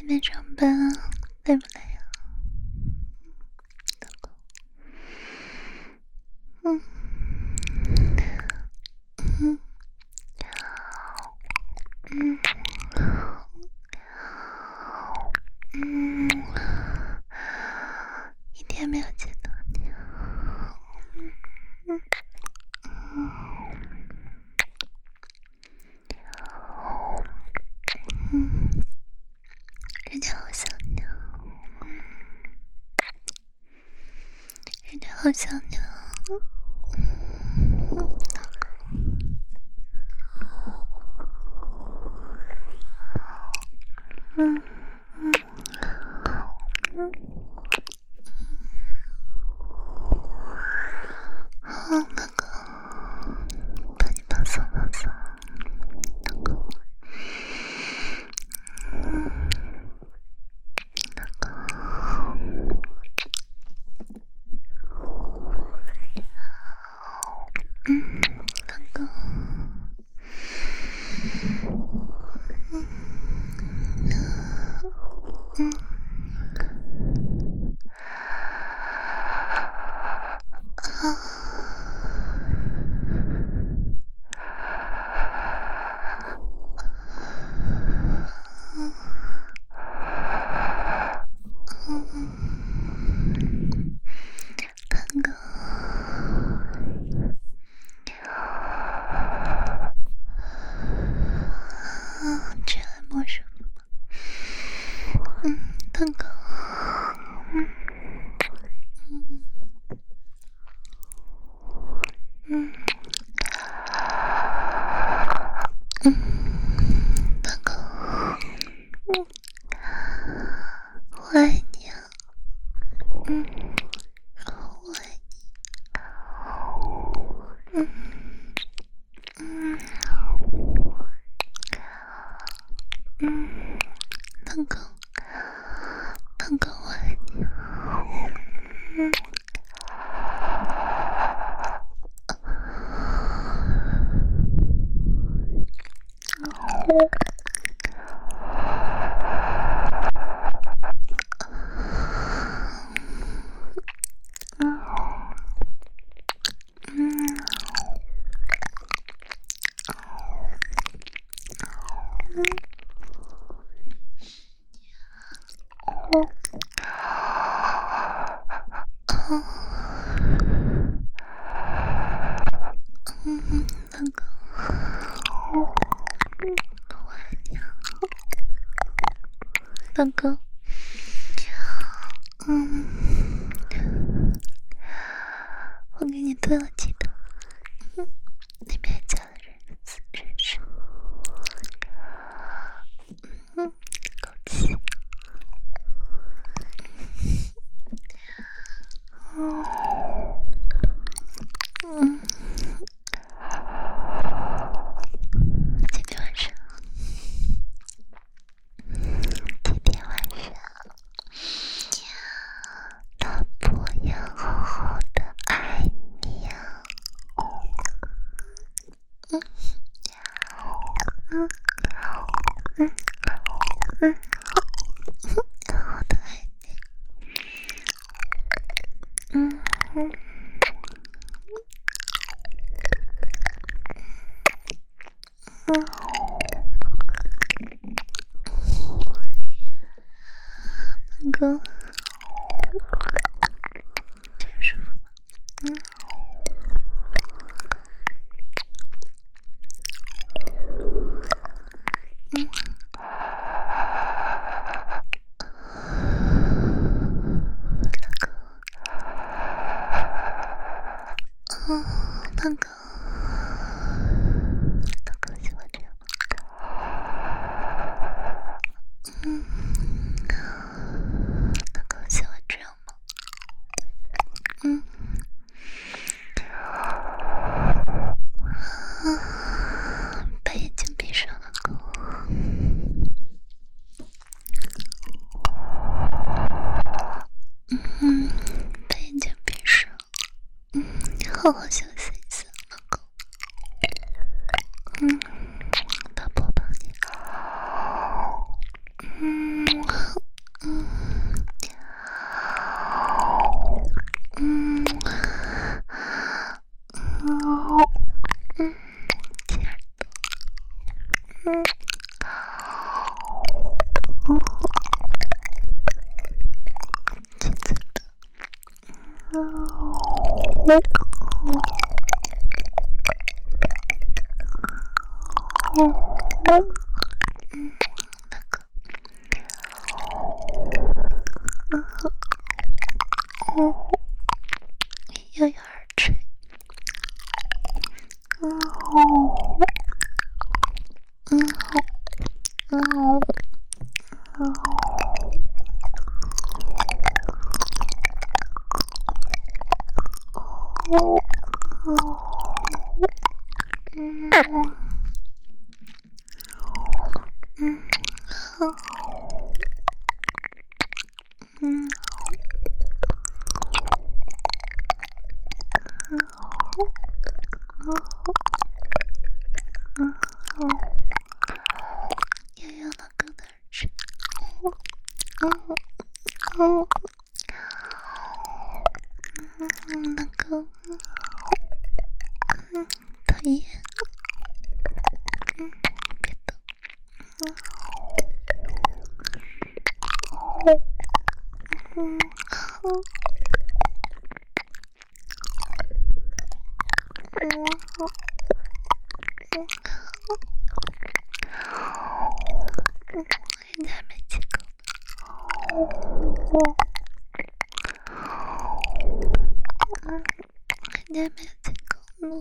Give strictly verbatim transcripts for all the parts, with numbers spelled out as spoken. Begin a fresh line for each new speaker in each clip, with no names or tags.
天上班累不累啊？嗯嗯嗯嗯，一天没有见到你，嗯嗯嗯，人家好想你啊，人家好想你啊。嗯嗯嗯，好，那个，帮你放松放松，那个，嗯，那个，嗯，那个，嗯嗯。蛋糕，啊，这按摩舒服吗？嗯，蛋糕，嗯嗯嗯，蛋糕，嗯，我爱你啊，嗯，我爱你，嗯嗯嗯，蛋糕，蛋糕，我爱你，嗯。蛋糕，蛋糕，嗯，我给你炖了鸡汤，嗯，里面还加了人参，人参，嗯，枸杞，嗯嗯，今天晚上，今天晚上。老婆要好好的爱你呀、啊，嗯嗯嗯嗯，好好的爱你，嗯嗯嗯，那个，这个舒服吗？嗯嗯。哦，蛋糕，蛋糕喜欢这样吗？嗯，蛋糕喜欢这样吗？嗯，啊，把眼睛闭上，蛋糕。嗯，把眼睛闭上。嗯，好好休息一下，蛋糕。嗯，大宝帮你。嗯， 又有耳垂，嗯嗯嗯又有了个耳垂，那个讨厌，别动，嗯人家没几个，人家没几个呢。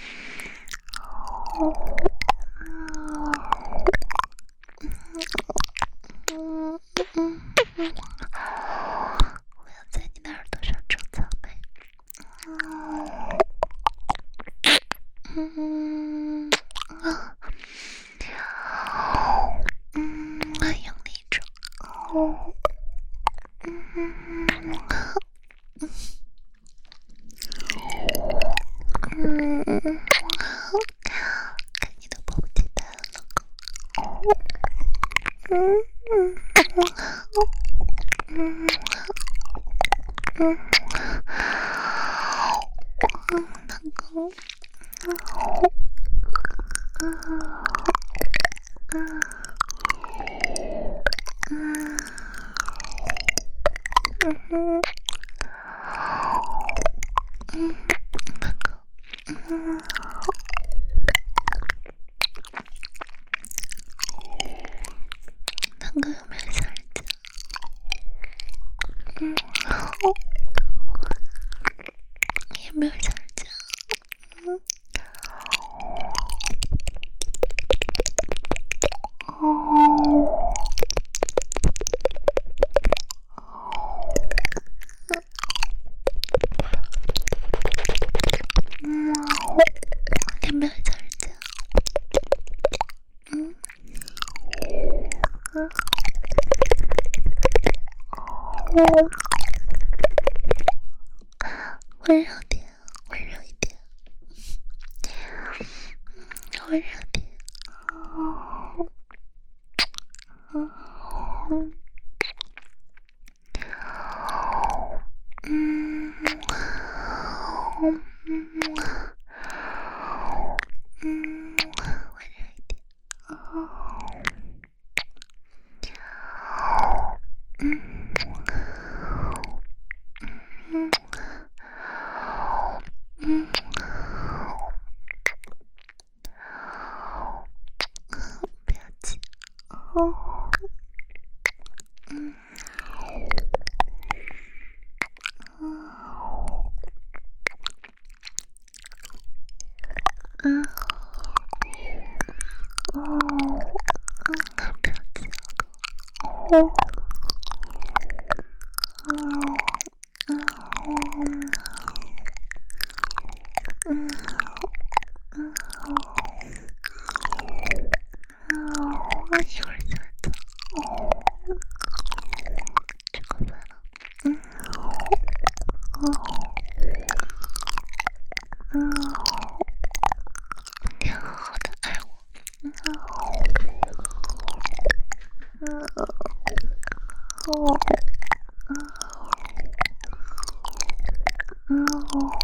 我要在你的耳朵上种草莓。嗯啊，嗯，用力种。嗯嗯，看你都迫不及待了，老公。嗯嗯嗯嗯嗯，老公。嗯嗯嗯嗯嗯嗯，老公。嗯。大哥有没有想人家？嗯，你有没有想人家？嗯，哦，嗯，有没有想人家？嗯嗯嗯，温柔点，温柔一点，温柔点。嗯嗯嗯嗯嗯，温柔一点。嗯嗯嗯，不要急。哦，嗯嗯哦，嗯，不要急，哦。嗯嗯嗯，一会儿就会走。吃过饭了。嗯哦嗯，你要好好的爱我。嗯嗯哦嗯哦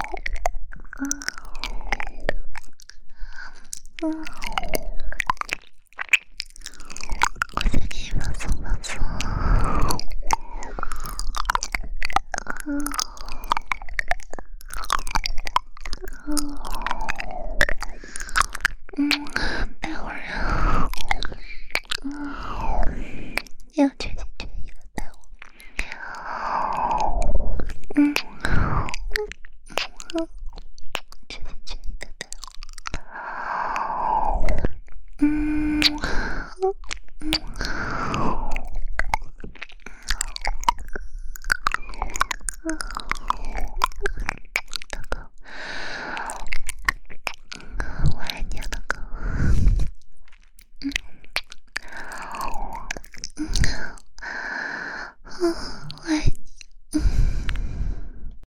嗯，我先给你放松放松。 啊。